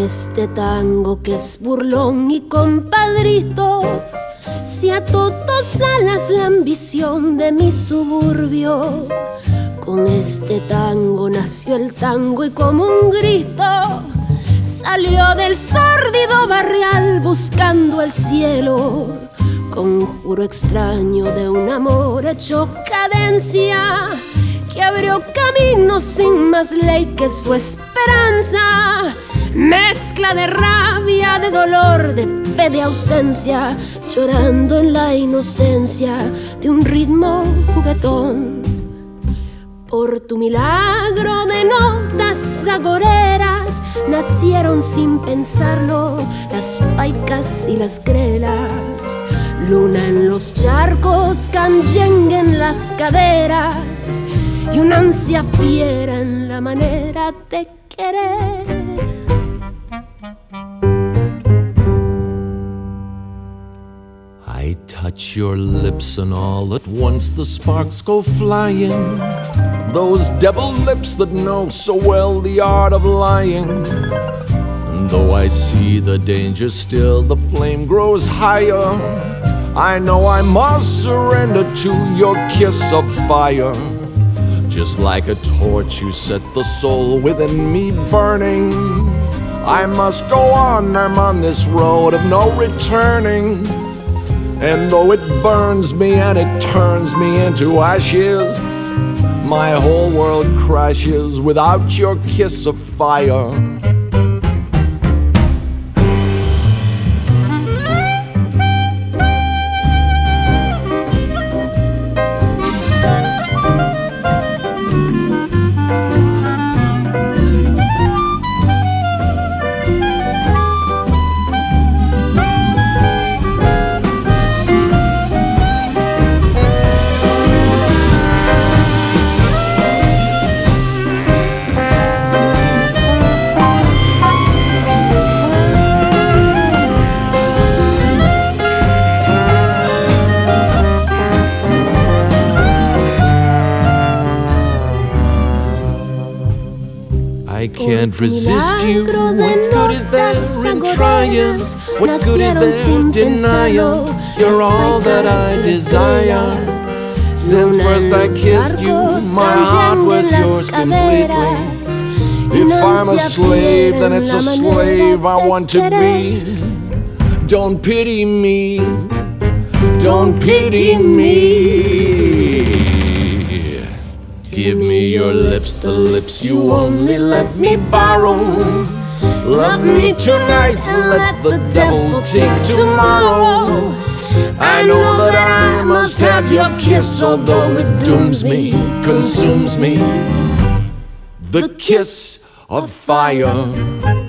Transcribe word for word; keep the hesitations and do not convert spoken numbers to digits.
este tango que es burlón y compadrito, si a todos alas la ambición de mi suburbio. Con este tango nació el tango y como un grito salió del sórdido barrial buscando el cielo. Conjuro extraño de un amor hecho cadencia que abrió camino sin más ley que su esperanza. Mezcla de rabia, de dolor, de fe, de ausencia, llorando en la inocencia de un ritmo juguetón. Por tu milagro de notas agoreras nacieron sin pensarlo las paicas y las grelas. Luna en los charcos, canyengue en las caderas y una ansia fiera en la manera de querer. I touch your lips and all at once the sparks go flying. Those devil lips that know so well the art of lying. And though I see the danger still, the flame grows higher. I know I must surrender to your kiss of fire. Just like a torch you set the soul within me burning. I must go on, I'm on this road of no returning. And though it burns me and it turns me into ashes, my whole world crashes without your kiss of fire. I can't resist you. What good is there in trying? What good is there in denial? You're all that I desire. Since first I kissed you, my heart was yours completely. If I'm a slave, then it's a slave I want to be. Don't pity me. Don't pity me. Give me your lips, the lips you only let me borrow. Love me tonight and let the devil take tomorrow. I know that I must have your kiss, although it dooms me, consumes me. The kiss of fire.